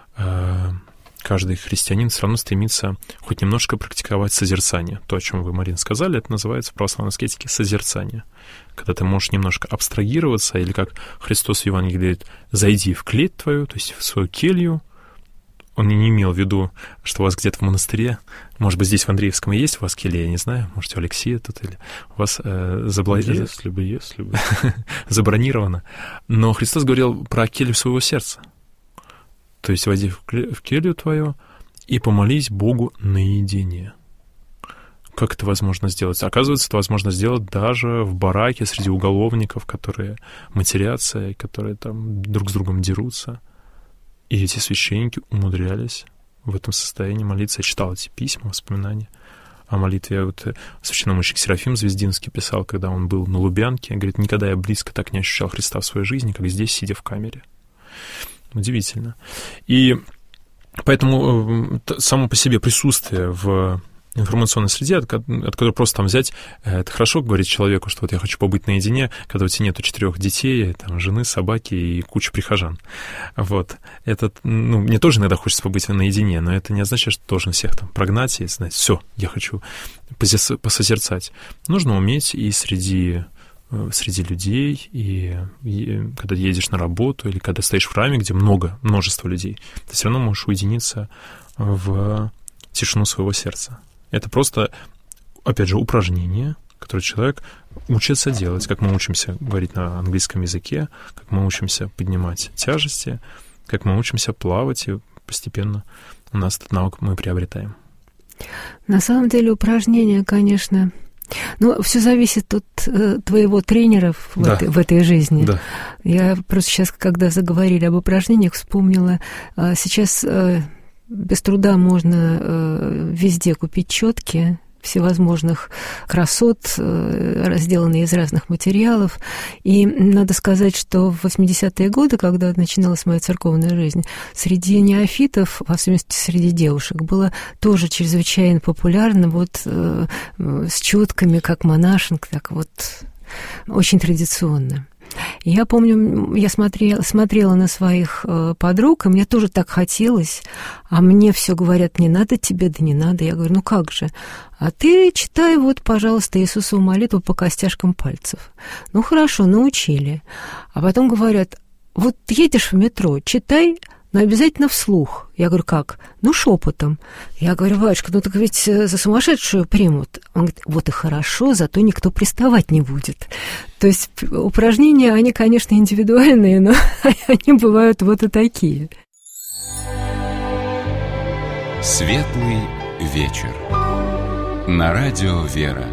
каждый христианин все равно стремится хоть немножко практиковать созерцание. То, о чем вы, Марина, сказали, это называется в православной аскетике созерцание. Когда ты можешь немножко абстрагироваться, или как Христос в Евангелии говорит, зайди в клеть твою, то есть в свою келью. Он не имел в виду, что у вас где-то в монастыре, может быть, здесь в Андреевском и есть у вас келья, я не знаю, может, у Алексея тут, или у вас Если бы. забронировано. Но Христос говорил про келью своего сердца. То есть войди в келью твою и помолись Богу наедине. Как это возможно сделать? Оказывается, это возможно сделать даже в бараке среди уголовников, которые матерятся и которые там друг с другом дерутся. И эти священники умудрялись в этом состоянии молиться. Я читал эти письма, воспоминания о молитве. Священномученик Серафим Звездинский писал, когда он был на Лубянке, говорит, никогда я близко так не ощущал Христа в своей жизни, как здесь, сидя в камере. Удивительно. И поэтому само по себе присутствие в информационной среде, от которой просто там взять, это хорошо говорить человеку, что вот я хочу побыть наедине, когда у тебя нету 4 детей, там, жены, собаки и куча прихожан. Вот. Это, мне тоже иногда хочется побыть наедине, но это не означает, что должен всех там прогнать и знать, все, я хочу посозерцать. Нужно уметь и среди людей, и когда едешь на работу, или когда стоишь в храме, где множество людей, ты все равно можешь уединиться в тишину своего сердца. Это просто, опять же, упражнение, которое человек учится делать, как мы учимся говорить на английском языке, как мы учимся поднимать тяжести, как мы учимся плавать, и постепенно у нас этот навык мы приобретаем. На самом деле упражнение, конечно... все зависит от твоего тренера в этой жизни. Да. Я просто сейчас, когда заговорили об упражнениях, вспомнила, сейчас без труда можно везде купить четки, всевозможных красот, сделанные из разных материалов. И надо сказать, что в 80-е годы, когда начиналась моя церковная жизнь, среди неофитов, в особенности среди девушек, было тоже чрезвычайно популярно вот с четками, как монашенка, так вот очень традиционно. Я помню, я смотрела на своих подруг, и мне тоже так хотелось, а мне все говорят, не надо тебе, да не надо. Я говорю, ну как же? А ты читай вот, пожалуйста, Иисусову молитву по костяшкам пальцев. Ну хорошо, научили. А потом говорят, вот едешь в метро, читай, но обязательно вслух. Я говорю, как? Ну, шепотом. Я говорю, батюшка, ну так ведь за сумасшедшую примут. Он говорит, вот и хорошо, зато никто приставать не будет. То есть упражнения, они, конечно, индивидуальные, но они бывают вот и такие. Светлый вечер. На радио «Вера».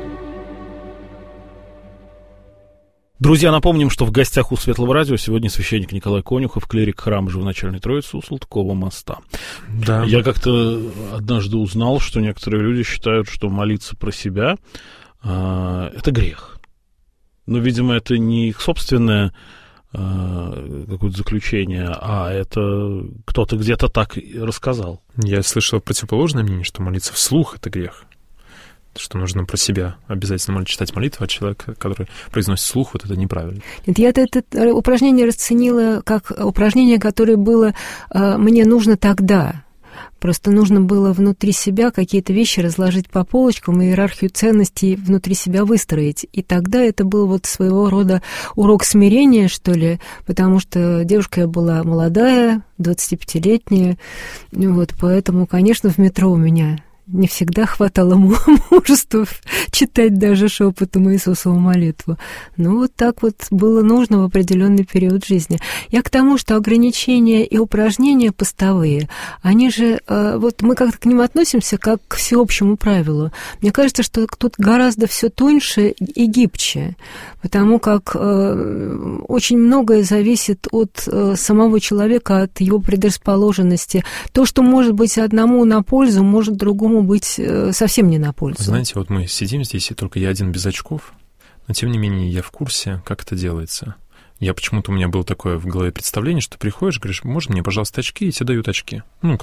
Друзья, напомним, что в гостях у Светлого радио сегодня священник Николай Конюхов, клирик храма Живоначальной Троицы у Салтыкова моста. Да. Я как-то однажды узнал, что некоторые люди считают, что молиться про себя это грех. Но, видимо, это не их собственное какое-то заключение, а это кто-то где-то так рассказал. Я слышал противоположное мнение, что молиться вслух — это грех. Что нужно про себя обязательно читать молитву, а человек, который произносит вслух, вот это неправильно. Нет, я это упражнение расценила как упражнение, которое было мне нужно тогда. Просто нужно было внутри себя какие-то вещи разложить по полочкам и иерархию ценностей внутри себя выстроить. И тогда это был вот своего рода урок смирения, что ли, потому что девушка я была молодая, 25-летняя, вот, поэтому, конечно, в метро у меня не всегда хватало мужества читать даже шепотом Иисусову молитву. Но вот так вот было нужно в определенный период жизни. Я к тому, что ограничения и упражнения постовые, они же, вот мы как-то к ним относимся как к всеобщему правилу. Мне кажется, что тут гораздо все тоньше и гибче, потому как очень многое зависит от самого человека, от его предрасположенности. То, что может быть одному на пользу, может другому быть совсем не на пользу. Знаете, вот мы сидим здесь, и только я один без очков, но тем не менее я в курсе, как это делается. Я почему-то, у меня было такое в голове представление, что ты приходишь, говоришь, можно мне, пожалуйста, очки, и тебе дают очки.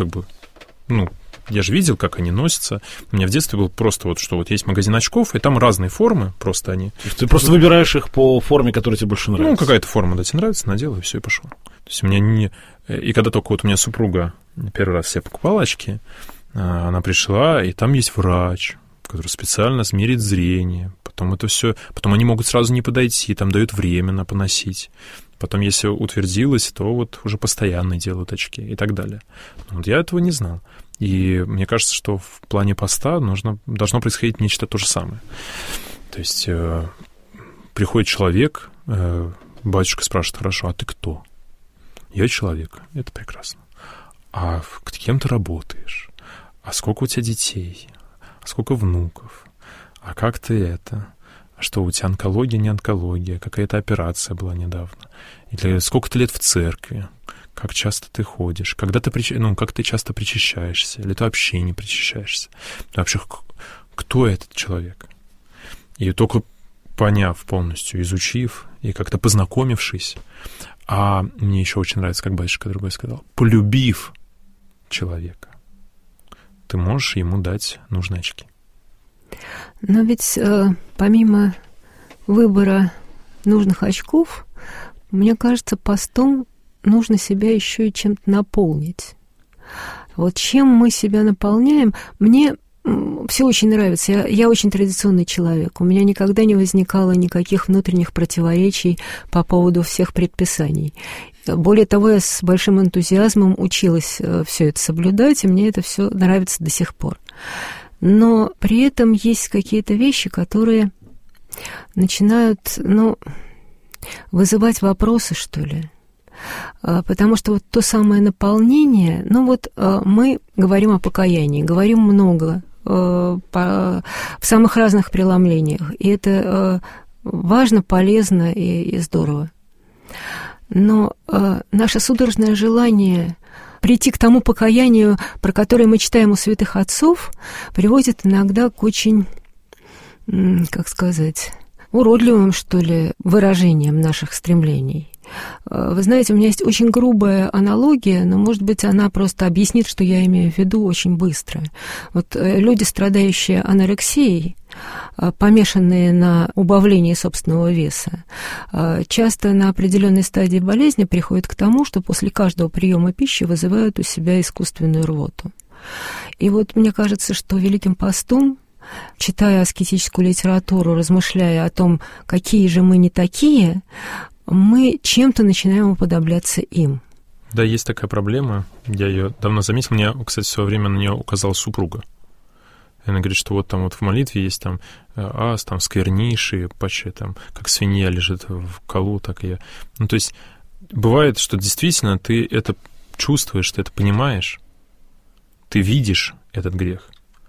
Я же видел, как они носятся. У меня в детстве был просто вот, что вот есть магазин очков, и там разные формы, просто они. Ты просто выбираешь их по форме, которая тебе больше нравится. Какая-то форма, да, тебе нравится, надел, и все, и пошел. То есть у меня не... И когда только вот у меня супруга первый раз себе покупала очки, она пришла, и там есть врач, который специально измерит зрение. Потом это все, потом они могут сразу не подойти, там дают временно поносить. Потом, если утвердилось, то вот уже постоянно делают очки и так далее. Вот я этого не знал. И мне кажется, что в плане поста должно происходить нечто то же самое. То есть приходит человек, батюшка спрашивает, хорошо, а ты кто? Я человек, это прекрасно. А кем ты работаешь? А сколько у тебя детей? А сколько внуков? А как ты это? А что, у тебя онкология, не онкология? Какая-то операция была недавно? Или сколько ты лет в церкви? Как часто ты ходишь? Когда ты как ты часто причащаешься? Или ты вообще не причащаешься? Вообще, кто этот человек? И только поняв полностью, изучив и как-то познакомившись, а мне еще очень нравится, как батюшка другой сказал, полюбив человека, ты можешь ему дать нужные очки. Но ведь помимо выбора нужных очков, мне кажется, постом нужно себя еще и чем-то наполнить. Вот чем мы себя наполняем, мне все очень нравится. Я очень традиционный человек. У меня никогда не возникало никаких внутренних противоречий по поводу всех предписаний. Более того, я с большим энтузиазмом училась все это соблюдать, и мне это все нравится до сих пор. Но при этом есть какие-то вещи, которые начинают, вызывать вопросы, что ли. Потому что вот то самое наполнение, мы говорим о покаянии, говорим много, в самых разных преломлениях, и это важно, полезно и здорово. Но наше судорожное желание прийти к тому покаянию, про которое мы читаем у святых отцов, приводит иногда к очень, как сказать, уродливым, что ли, выражениям наших стремлений. Вы знаете, у меня есть очень грубая аналогия, но, может быть, она просто объяснит, что я имею в виду очень быстро. Вот люди, страдающие анорексией, помешанные на убавлении собственного веса, часто на определенной стадии болезни приходят к тому, что после каждого приема пищи вызывают у себя искусственную рвоту. И вот мне кажется, что Великим постом, читая аскетическую литературу, размышляя о том, какие же мы не такие, мы чем-то начинаем уподобляться им. Да, есть такая проблема. Я ее давно заметил. Мне, кстати, в свое время на нее указала супруга. Она говорит, что вот там вот в молитве есть там ас, там сквернейший, паче, там, как свинья лежит в колу, так и я. Ну, то есть бывает, что действительно ты это чувствуешь, ты это понимаешь, ты видишь этот грех.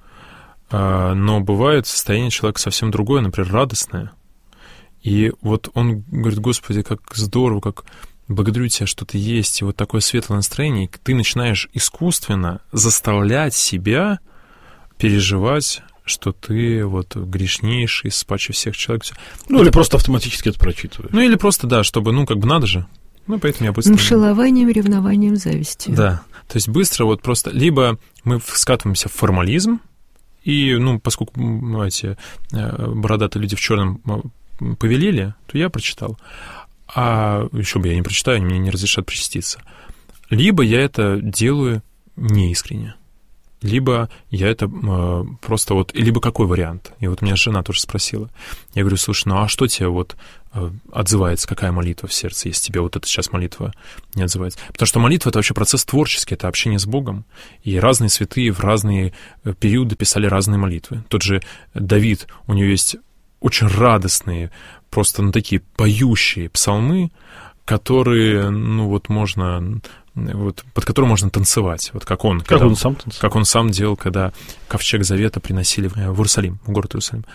Но бывает состояние человека совсем другое, например, радостное. И вот он говорит: Господи, как здорово, как благодарю Тебя, что Ты есть, и вот такое светлое настроение, и ты начинаешь искусственно заставлять себя переживать, что ты вот грешнейший, спаче всех человек. Ну, или просто автоматически это прочитываешь. Ну, или просто, да, чтобы, ну, как бы надо же. Ну, поэтому я быстро... Шелованием, ревнованием, завистью. Да, то есть быстро вот просто... Либо мы скатываемся в формализм, и, ну, поскольку эти бородатые люди в черном повелели, то я прочитал. А еще бы я не прочитаю, они мне не разрешат причаститься. Либо я это делаю неискренне. Либо я это просто вот... Либо какой вариант? И вот меня жена тоже спросила. Я говорю: слушай, ну а что тебе вот отзывается, какая молитва в сердце, если тебе вот эта сейчас молитва не отзывается? Потому что молитва — это вообще процесс творческий, это общение с Богом. И разные святые в разные периоды писали разные молитвы. Тот же Давид, у него есть очень радостные, просто, ну, такие поющие псалмы, которые, ну, вот можно... Вот, под которым можно танцевать, вот как он сам танцевал. Как он сам делал, когда ковчег завета приносили в Иерусалим, в город Иерусалим.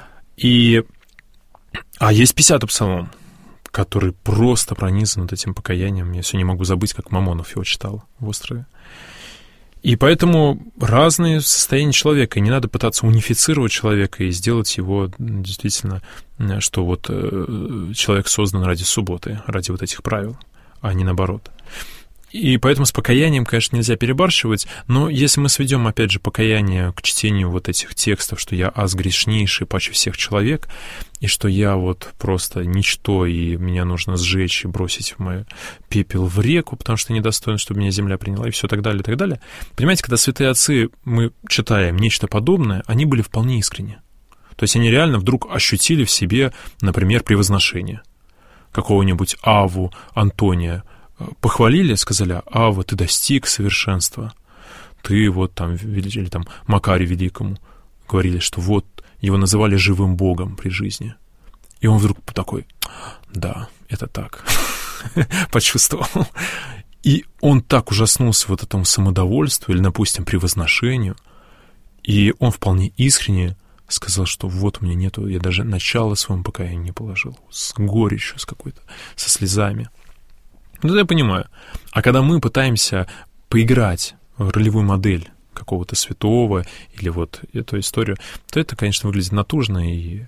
А есть 50-й псалом, который просто пронизан вот этим покаянием. Я все не могу забыть, как Мамонов его читал в острове. И поэтому разные состояния человека, и не надо пытаться унифицировать человека и сделать его действительно, что вот человек создан ради субботы, ради вот этих правил, а не наоборот. И поэтому с покаянием, конечно, нельзя перебарщивать, но если мы сведем, опять же, покаяние к чтению вот этих текстов, что я ас грешнейший, паче всех человек, и что я вот просто ничто, и меня нужно сжечь и бросить в мой пепел в реку, потому что недостоин, чтобы меня земля приняла, и все так далее, и так далее. Понимаете, когда святые отцы, мы читаем нечто подобное, они были вполне искренни. То есть они реально вдруг ощутили в себе, например, превозношение какого-нибудь Авву, Антония, похвалили, сказали: Авва, ты достиг совершенства. Ты вот там, или там Макарию Великому говорили, что вот его называли живым Богом при жизни. И он вдруг такой: да, это так. Почувствовал. И он так ужаснулся вот этому самодовольству или, допустим, превозношению, и он вполне искренне сказал, что вот у меня нету, я даже начала своему покаянию не положил, с горечью, с какой-то, со слезами. Ну, это я понимаю. А когда мы пытаемся поиграть в ролевую модель какого-то святого или вот эту историю, то это, конечно, выглядит натужно и,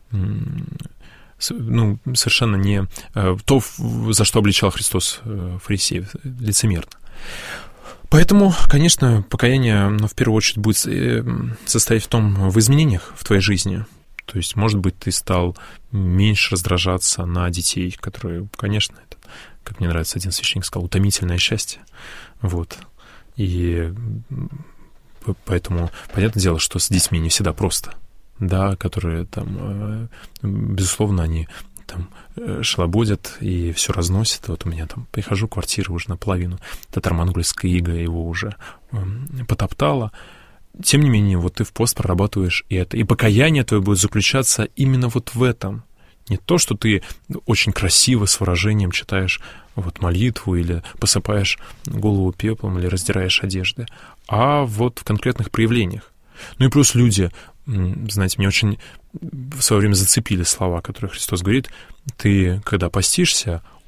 ну, совершенно не то, за что обличал Христос фарисеев, лицемерно. Поэтому, конечно, покаяние, ну, в первую очередь будет состоять в изменениях в твоей жизни. То есть, может быть, ты стал меньше раздражаться на детей, которые, конечно, это, как мне нравится, один священник сказал, утомительное счастье. Вот. И поэтому, понятное дело, что с детьми не всегда просто. Да, которые там, безусловно, они там шалободят и все разносят. Вот у меня там, прихожу, квартира уже наполовину, татаро-монгольская ига его уже потоптала. Тем не менее, вот ты в пост прорабатываешь и это. И покаяние твое будет заключаться именно вот в этом. Не то, что ты очень красиво с выражением читаешь вот молитву или посыпаешь голову пеплом или раздираешь одежды, а вот в конкретных проявлениях. Ну и плюс люди, знаете, мне очень в свое время зацепили слова, которые Христос говорит: ты, когда постишься,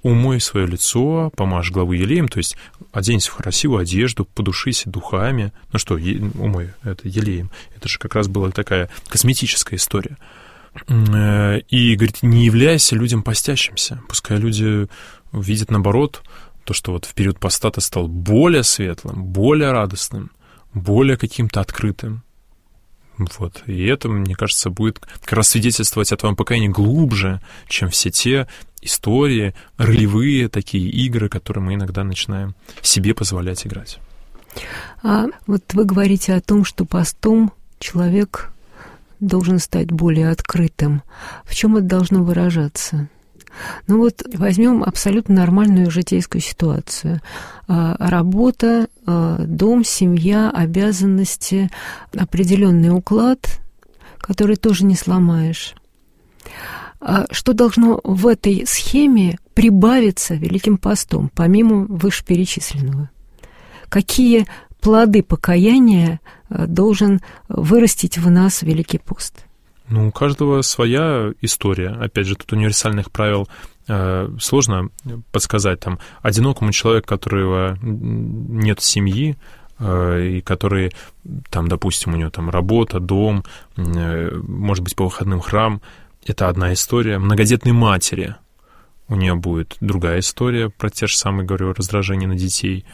умой свое лицо, помажь главу елеем, то есть оденься в красивую одежду, подушись духами. Ну что, умой это елеем. Это же как раз была такая косметическая история. И, говорит, не являйся людям постящимся. Пускай люди видят, наоборот, то, что вот в период поста ты стал более светлым, более радостным, более каким-то открытым. Вот. И это, мне кажется, будет как раз свидетельствовать о твоем покаянии глубже, чем все те истории, ролевые такие игры, которые мы иногда начинаем себе позволять играть. Вот вы говорите о том, что постом человек должен стать более открытым. В чем это должно выражаться? Ну вот возьмем абсолютно нормальную житейскую ситуацию. Работа, дом, семья, обязанности, определенный уклад, который тоже не сломаешь. Что должно в этой схеме прибавиться Великим постом, помимо вышеперечисленного? Какие плоды покаяния должен вырастить в нас Великий пост? Ну, у каждого своя история. Опять же, тут универсальных правил сложно подсказать. Там, одинокому человеку, у которого нет семьи, и который, там, допустим, у него там работа, дом, может быть, по выходным храм, это одна история. Многодетной матери у нее будет другая история про те же самые, говорю, раздражения на детей.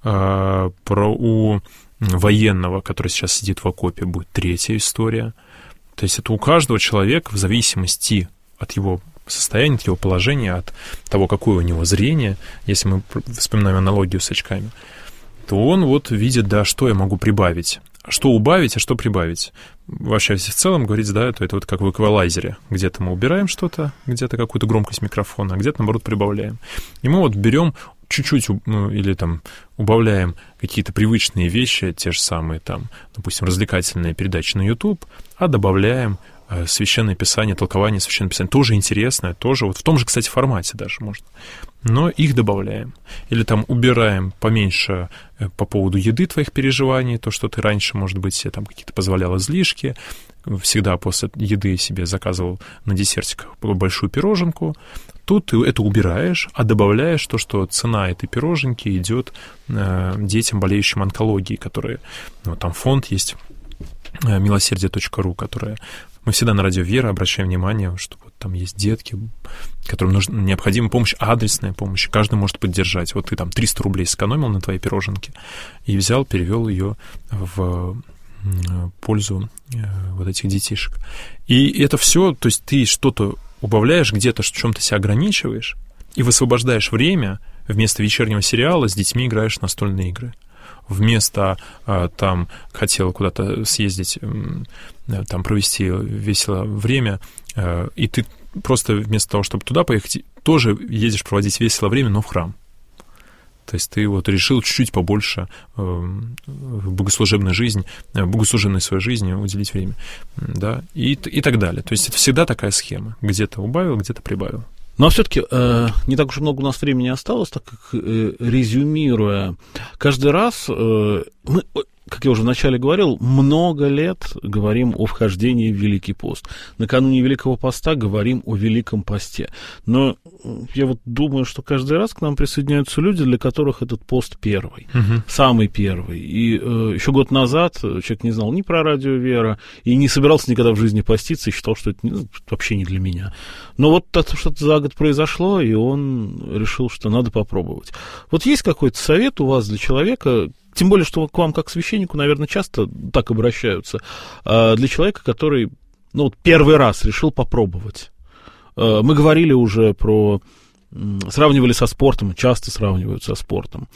У военного, который сейчас сидит в окопе, будет третья история. То есть это у каждого человека в зависимости от его состояния, от его положения, от того, какое у него зрение, если мы вспоминаем аналогию с очками, то он вот видит, да, что я могу прибавить, что убавить, а что прибавить. Вообще, если в целом говорить, да, то это вот как в эквалайзере. Где-то мы убираем что-то, где-то какую-то громкость микрофона, а где-то, наоборот, прибавляем. И мы вот берем чуть-чуть, или там убавляем какие-то привычные вещи, те же самые, там, допустим, развлекательные передачи на YouTube, а добавляем Священное Писание, толкование Священного Писания. Тоже интересное, тоже вот в том же, кстати, формате даже можно. Но их добавляем. Или там убираем поменьше по поводу еды твоих переживаний, то, что ты раньше, может быть, себе там какие-то позволял излишки, всегда после еды себе заказывал на десертик большую пироженку. Тут ты это убираешь, а добавляешь то, что цена этой пироженки идет детям, болеющим онкологией, которые... Ну, там фонд есть, милосердие.ру, которая... Мы всегда на радио Вера обращаем внимание, что вот там есть детки, которым необходима помощь, адресная помощь, каждый может поддержать. Вот ты там 300 рублей сэкономил на твоей пироженке и взял, перевел ее в пользу вот этих детишек. И это все, то есть ты что-то убавляешь, где-то в чем-то себя ограничиваешь и высвобождаешь время, вместо вечернего сериала с детьми играешь в настольные игры. Вместо там хотела куда-то съездить, там провести весело время, и ты просто вместо того, чтобы туда поехать, тоже едешь проводить весело время, но в храм. То есть ты вот решил чуть-чуть побольше в богослужебной жизни, богослужебной своей жизни уделить время, да, и так далее. То есть это всегда такая схема. Где-то убавил, где-то прибавил. Но все-таки не так уж много у нас времени осталось, так как, резюмируя, каждый раз мы, как я уже вначале говорил, много лет говорим о вхождении в Великий пост. Накануне Великого поста говорим о Великом посте. Но я вот думаю, что каждый раз к нам присоединяются люди, для которых этот пост первый, самый первый. И еще год назад человек не знал ни про радио Вера, и не собирался никогда в жизни поститься, и считал, что это вообще не для меня. Но вот что-то за год произошло, и он решил, что надо попробовать. Вот есть какой-то совет у вас для человека, тем более, что к вам, как к священнику, наверное, часто так обращаются, для человека, который, ну, вот первый раз решил попробовать. Мы говорили уже про... Сравнивали со спортом, часто сравнивают со спортом.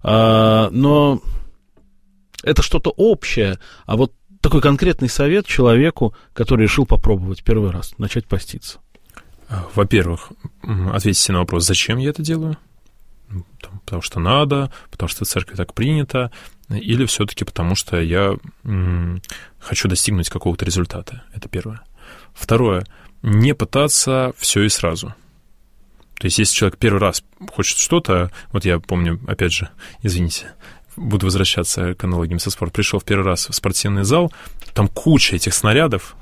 Но это что-то общее. А вот такой конкретный совет человеку, который решил попробовать первый раз, начать поститься. Во-первых, ответьте на вопрос, зачем я это делаю? Потому что надо, потому что в церкви так принято, или все-таки потому что я хочу достигнуть какого-то результата. Это первое. Второе. Не пытаться все и сразу. То есть, если человек первый раз хочет что-то, вот я помню, опять же, извините, буду возвращаться к аналогиям со спортом, пришел в первый раз в спортивный зал, там куча этих снарядов,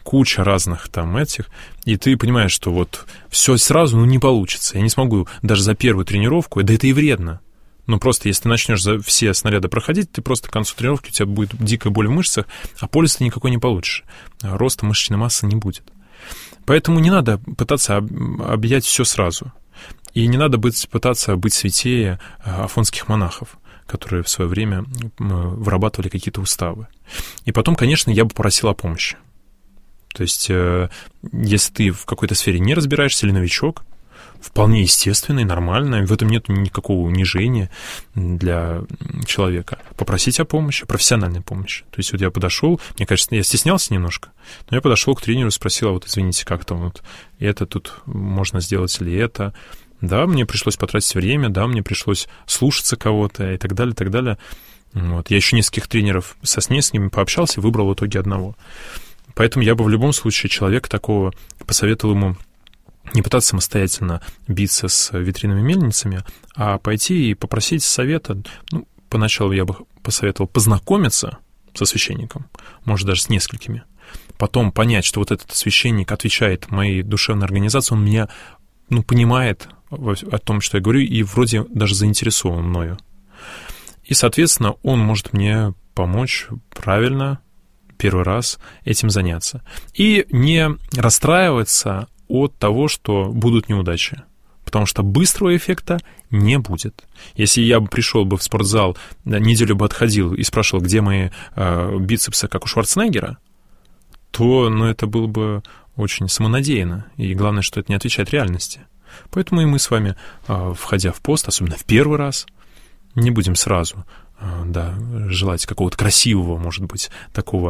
куча разных там этих, и ты понимаешь, что вот все сразу, не получится. Я не смогу даже за первую тренировку, да это и вредно. Ну, просто если ты начнешь за все снаряды проходить, ты просто к концу тренировки у тебя будет дикая боль в мышцах, а пользы ты никакой не получишь. Роста мышечной массы не будет. Поэтому не надо пытаться объять все сразу. И не надо пытаться быть святее афонских монахов, которые в свое время вырабатывали какие-то уставы. И потом, конечно, я бы просил о помощи. То есть, если ты в какой-то сфере не разбираешься или новичок, вполне естественно и нормально, в этом нет никакого унижения для человека. Попросить о помощи, профессиональной помощи. То есть вот я подошел, мне кажется, я стеснялся немножко, но я подошел к тренеру и спросил, а вот извините, как там вот это тут можно сделать или это. Да, мне пришлось потратить время, да, мне пришлось слушаться кого-то и так далее, и так далее. Вот. Я еще нескольких тренеров с ними пообщался и выбрал в итоге одного. Поэтому я бы в любом случае человека такого посоветовал ему не пытаться самостоятельно биться с ветряными мельницами, а пойти и попросить совета. Ну, поначалу я бы посоветовал познакомиться со священником, может, даже с несколькими. Потом понять, что вот этот священник отвечает моей душевной организации, он меня, понимает о том, что я говорю, и вроде даже заинтересован мною. И, соответственно, он может мне помочь правильно первый раз этим заняться. И не расстраиваться от того, что будут неудачи. Потому что быстрого эффекта не будет. Если я бы пришел бы в спортзал, неделю бы отходил и спрашивал, где мои бицепсы, как у Шварценеггера, то это было бы очень самонадеянно. И главное, что это не отвечает реальности. Поэтому и мы с вами, входя в пост, особенно в первый раз, не будем сразу желать какого-то красивого, может быть, такого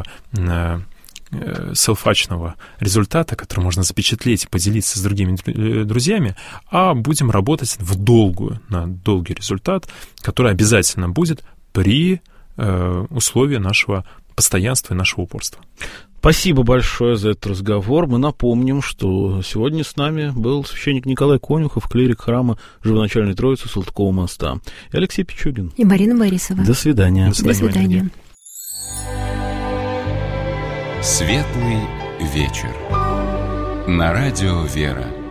селфачного результата, который можно запечатлеть и поделиться с другими друзьями, а будем работать на долгий результат, который обязательно будет при условии нашего постоянства и нашего упорства. Спасибо большое за этот разговор. Мы напомним, что сегодня с нами был священник Николай Конюхов, клирик храма Живоначальной Троицы Салтыкова моста, и Алексей Пичугин. И Марина Борисова. До свидания. До свидания. Светлый вечер. На радио «Вера».